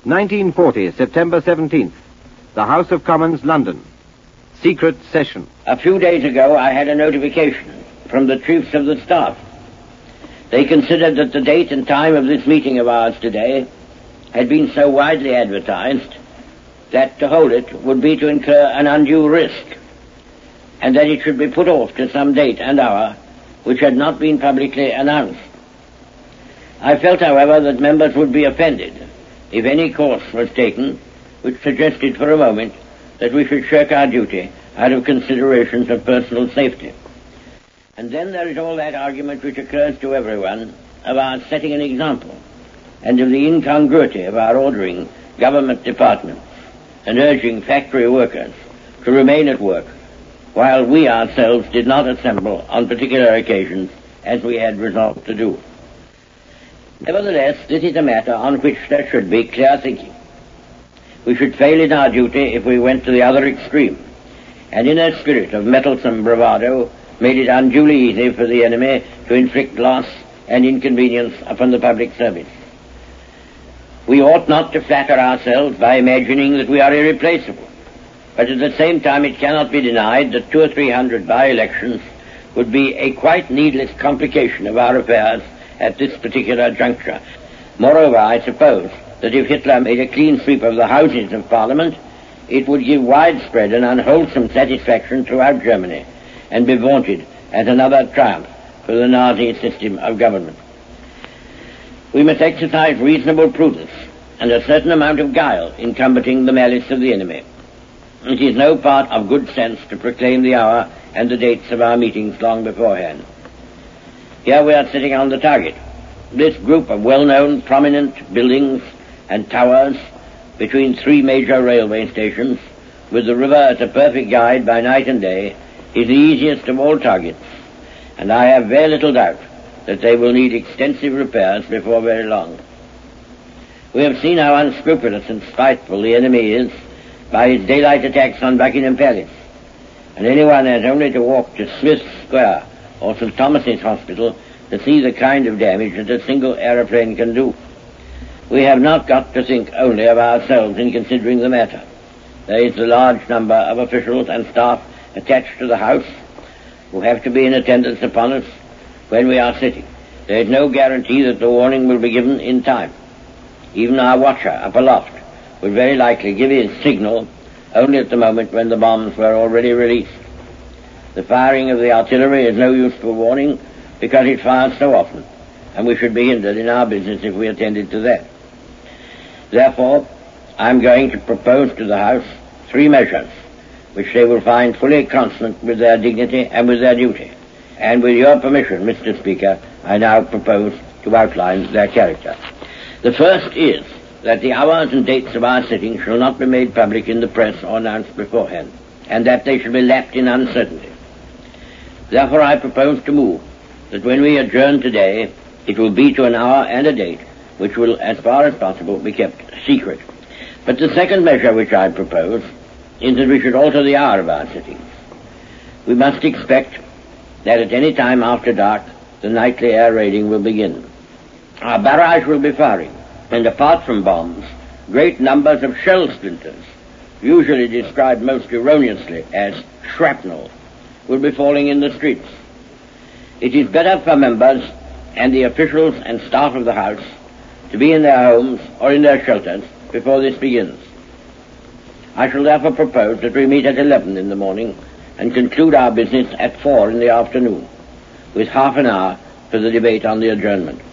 1940, September 17th. The House of Commons, London. Secret session. A few days ago, I had a notification from the chiefs of the staff. They considered that the date and time of this meeting of ours today had been so widely advertised that to hold it would be to incur an undue risk, and that it should be put off to some date and hour which had not been publicly announced. I felt, however, that members would be offended if any course was taken which suggested for a moment that we should shirk our duty out of considerations of personal safety. And then there is all that argument which occurs to everyone of our setting an example, and of the incongruity of our ordering government departments and urging factory workers to remain at work while we ourselves did not assemble on particular occasions as we had resolved to do. Nevertheless, this is a matter on which there should be clear thinking. We should fail in our duty if we went to the other extreme, and in a spirit of meddlesome bravado made it unduly easy for the enemy to inflict loss and inconvenience upon the public service. We ought not to flatter ourselves by imagining that we are irreplaceable, but at the same time it cannot be denied that 200 or 300 by-elections would be a quite needless complication of our affairs at this particular juncture. Moreover, I suppose that if Hitler made a clean sweep of the houses of Parliament, it would give widespread and unwholesome satisfaction throughout Germany, and be vaunted as another triumph for the Nazi system of government. We must exercise reasonable prudence and a certain amount of guile in combating the malice of the enemy. It is no part of good sense to proclaim the hour and the dates of our meetings long beforehand. Here we are sitting on the target, this group of well-known prominent buildings and towers between three major railway stations, with the river as a perfect guide by night and day, is the easiest of all targets, and I have very little doubt that they will need extensive repairs before very long. We have seen how unscrupulous and spiteful the enemy is by his daylight attacks on Buckingham Palace, and anyone has only to walk to Smith's Square or St. Thomas's Hospital to see the kind of damage that a single aeroplane can do. We have not got to think only of ourselves in considering the matter. There is a large number of officials and staff attached to the House who have to be in attendance upon us when we are sitting. There is no guarantee that the warning will be given in time. Even our watcher up aloft would very likely give his signal only at the moment when the bombs were already released. The firing of the artillery is no use for warning because it fires so often, and we should be hindered in our business if we attended to that. Therefore, I am going to propose to the House 3 measures which they will find fully consonant with their dignity and with their duty. And with your permission, Mr. Speaker, I now propose to outline their character. The first is that the hours and dates of our sitting shall not be made public in the press or announced beforehand, and that they shall be left in uncertainty. Therefore, I propose to move that when we adjourn today, it will be to an hour and a date which will, as far as possible, be kept secret. But the second measure which I propose is that we should alter the hour of our sittings. We must expect that at any time after dark, the nightly air raiding will begin. Our barrage will be firing, and apart from bombs, great numbers of shell splinters, usually described most erroneously as shrapnel, will be falling in the streets. It is better for members and the officials and staff of the House to be in their homes or in their shelters before this begins. I shall therefore propose that we meet at 11 in the morning and conclude our business at 4 in the afternoon, with half an hour for the debate on the adjournment.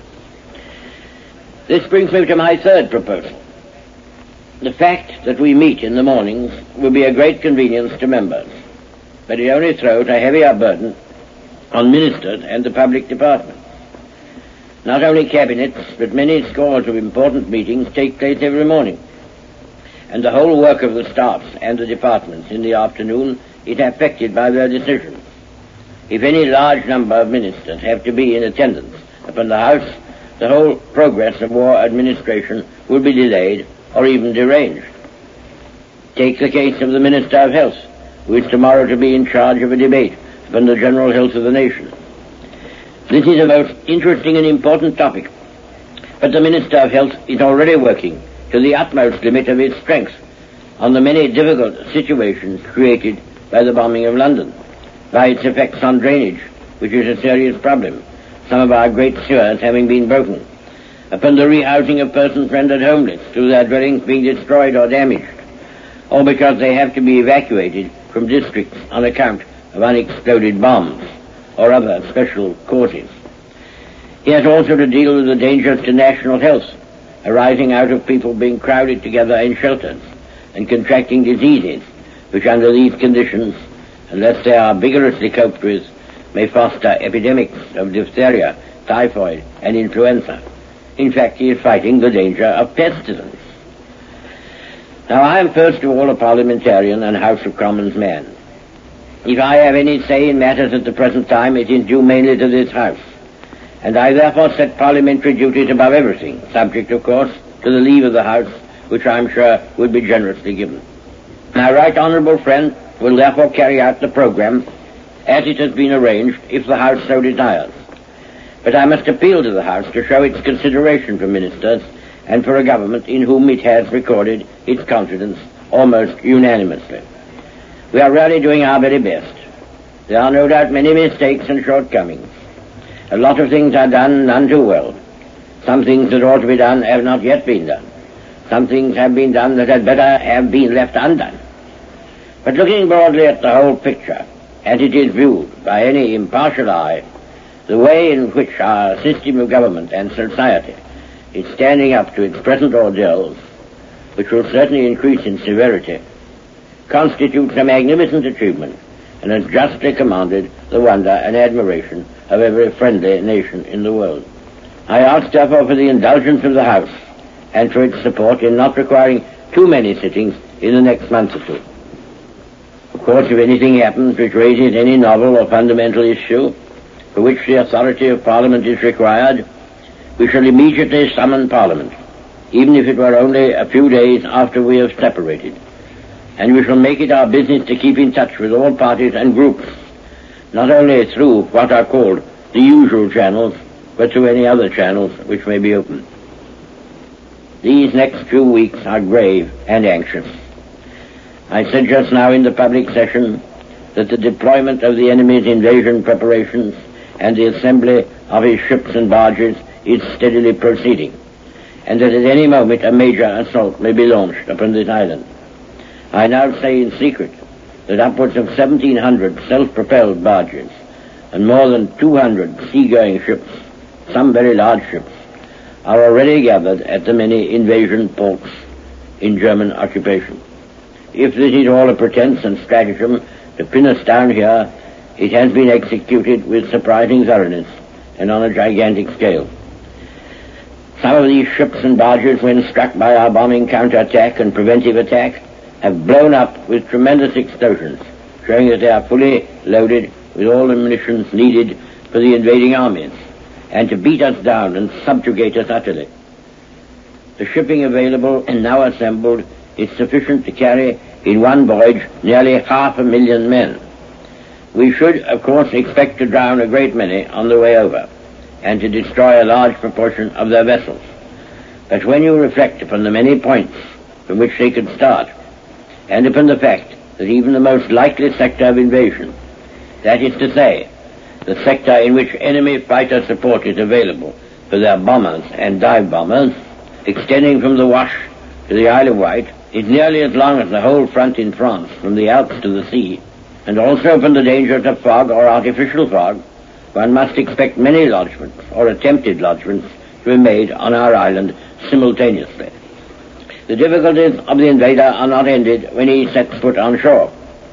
This brings me to my third proposal. The fact that we meet in the mornings will be a great convenience to members, but it only throws a heavier burden on ministers and the public departments. Not only cabinets, but many scores of important meetings take place every morning, and the whole work of the staffs and the departments in the afternoon is affected by their decisions. If any large number of ministers have to be in attendance upon the House, the whole progress of war administration will be delayed or even deranged. Take the case of the Minister of Health, who is tomorrow to be in charge of a debate upon the general health of the nation. This is a most interesting and important topic, but the Minister of Health is already working to the utmost limit of its strength on the many difficult situations created by the bombing of London, by its effects on drainage, which is a serious problem, some of our great sewers having been broken, upon the rehousing of persons rendered homeless through their dwellings being destroyed or damaged, or because they have to be evacuated from districts on account of unexploded bombs or other special causes. He has also to deal with the dangers to national health arising out of people being crowded together in shelters and contracting diseases which under these conditions, unless they are vigorously coped with, may foster epidemics of diphtheria, typhoid and influenza. In fact, he is fighting the danger of pestilence. Now, I am first of all a parliamentarian and House of Commons man. If I have any say in matters at the present time, it is due mainly to this House, and I therefore set parliamentary duties above everything, subject, of course, to the leave of the House, which I am sure will be generously given. My right honourable friend will therefore carry out the programme as it has been arranged, if the House so desires. But I must appeal to the House to show its consideration for ministers and for a government in whom it has recorded its confidence almost unanimously. We are really doing our very best. There are no doubt many mistakes and shortcomings. A lot of things are done none too well. Some things that ought to be done have not yet been done. Some things have been done that had better have been left undone. But looking broadly at the whole picture, as it is viewed by any impartial eye, the way in which our system of government and society is standing up to its present ordeals, which will certainly increase in severity, constitutes a magnificent achievement and has justly commanded the wonder and admiration of every friendly nation in the world. I ask therefore for the indulgence of the House and for its support in not requiring too many sittings in the next month or two. Of course, if anything happens which raises any novel or fundamental issue for which the authority of Parliament is required, we shall immediately summon Parliament, even if it were only a few days after we have separated, and we shall make it our business to keep in touch with all parties and groups, not only through what are called the usual channels, but through any other channels which may be open. These next few weeks are grave and anxious. I said just now in the public session that the deployment of the enemy's invasion preparations and the assembly of his ships and barges is steadily proceeding, and that at any moment a major assault may be launched upon this island. I now say in secret that upwards of 1,700 self-propelled barges and more than 200 sea-going ships, some very large ships, are already gathered at the many invasion ports in German occupation. If this is all a pretense and stratagem to pin us down here, it has been executed with surprising thoroughness and on a gigantic scale. Some of these ships and barges, when struck by our bombing counterattack and preventive attack, have blown up with tremendous explosions, showing that they are fully loaded with all the munitions needed for the invading armies, and to beat us down and subjugate us utterly. The shipping available and now assembled is sufficient to carry in one voyage nearly 500,000 men. We should, of course, expect to drown a great many on the way over, and to destroy a large proportion of their vessels. But when you reflect upon the many points from which they could start, and upon the fact that even the most likely sector of invasion, that is to say, the sector in which enemy fighter support is available for their bombers and dive bombers, extending from the Wash to the Isle of Wight, is nearly as long as the whole front in France from the Alps to the sea, and also from the dangers of fog or artificial fog, one must expect many lodgements or attempted lodgements to be made on our island simultaneously. The difficulties of the invader are not ended when he sets foot on shore.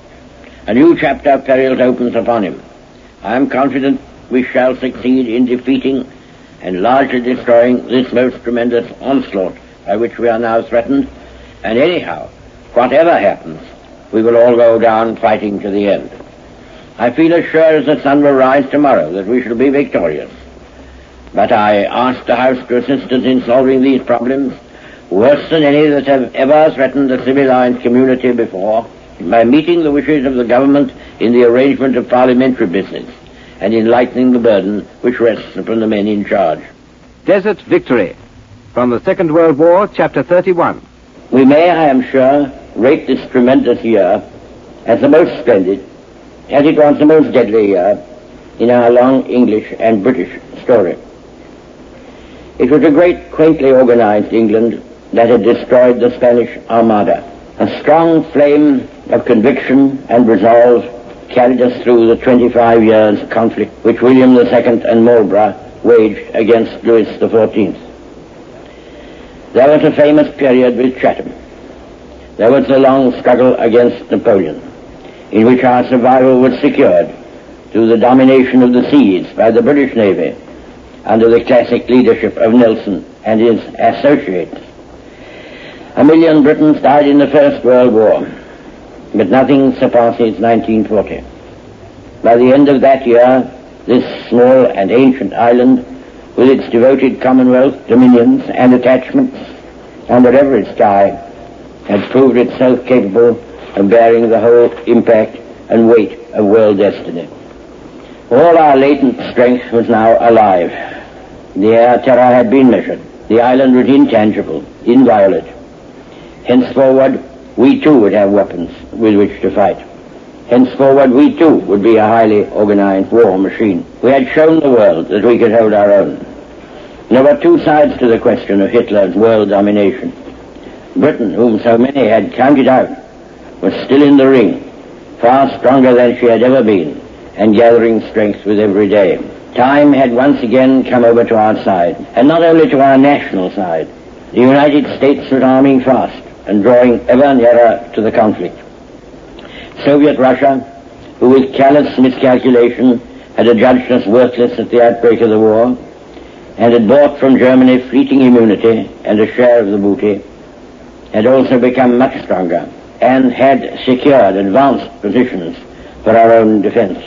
A new chapter of perils opens upon him. I am confident we shall succeed in defeating and largely destroying this most tremendous onslaught by which we are now threatened, and anyhow, whatever happens, we will all go down fighting to the end. I feel as sure as the sun will rise tomorrow that we shall be victorious. But I ask the House to assist us in solving these problems, worse than any that have ever threatened the civilized community before, by meeting the wishes of the government in the arrangement of parliamentary business, and in lightening the burden which rests upon the men in charge. Desert Victory, From the Second World War, Chapter 31. We may, I am sure, rate this tremendous year as the most splendid, as it was the most deadly year in our long English and British story. It was a great, quaintly organized England that had destroyed the Spanish Armada. A strong flame of conviction and resolve carried us through the 25 years' conflict which William II and Marlborough waged against Louis XIV. There was a famous period with Chatham. There was the long struggle against Napoleon, in which our survival was secured through the domination of the seas by the British Navy under the classic leadership of Nelson and his associates. 1 million Britons died in the First World War, but nothing surpasses 1940. By the end of that year, this small and ancient island, with its devoted Commonwealth, dominions, and attachments under every sky, had proved itself capable of bearing the whole impact and weight of world destiny. All our latent strength was now alive. The air terror had been measured. The island was intangible, inviolate. Henceforward, we too would have weapons with which to fight. Henceforward, we too would be a highly organized war machine. We had shown the world that we could hold our own. There were two sides to the question of Hitler's world domination. Britain, whom so many had counted out, was still in the ring, far stronger than she had ever been, and gathering strength with every day. Time had once again come over to our side, and not only to our national side. The United States was arming fast and drawing ever nearer to the conflict. Soviet Russia, who with callous miscalculation had adjudged us worthless at the outbreak of the war, and had bought from Germany fleeting immunity and a share of the booty, had also become much stronger and had secured advanced positions for our own defense.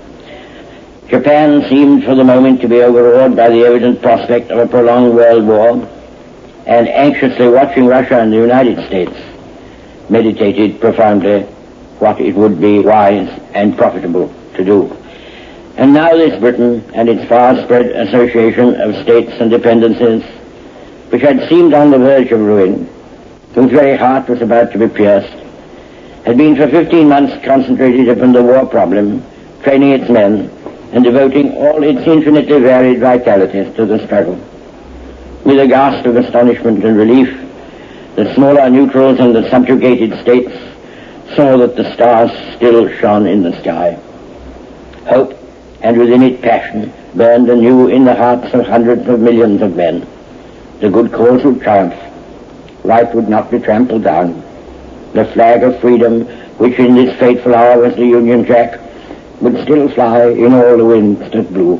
Japan seemed for the moment to be overawed by the evident prospect of a prolonged world war, and anxiously watching Russia and the United States, meditated profoundly what it would be wise and profitable to do. And now this Britain and its far-spread association of states and dependencies, which had seemed on the verge of ruin, whose very heart was about to be pierced, had been for 15 months concentrated upon the war problem, training its men, and devoting all its infinitely varied vitalities to the struggle. With a gasp of astonishment and relief, the smaller neutrals and the subjugated states saw that the stars still shone in the sky. Hope, and within it passion, burned anew in the hearts of hundreds of millions of men. The good cause would triumph. Right would not be trampled down. The flag of freedom, which in this fateful hour was the Union Jack, would still fly in all the winds that blew.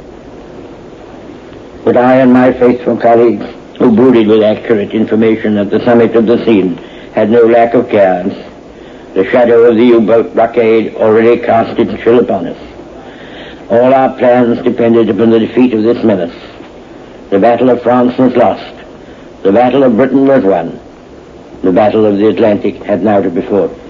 But I and my faithful colleagues, who brooded with accurate information at the summit of the scene, had no lack of cares. The shadow of the U-boat blockade already cast its chill upon us. All our plans depended upon the defeat of this menace. The Battle of France was lost. The Battle of Britain was won. The Battle of the Atlantic had now to be fought.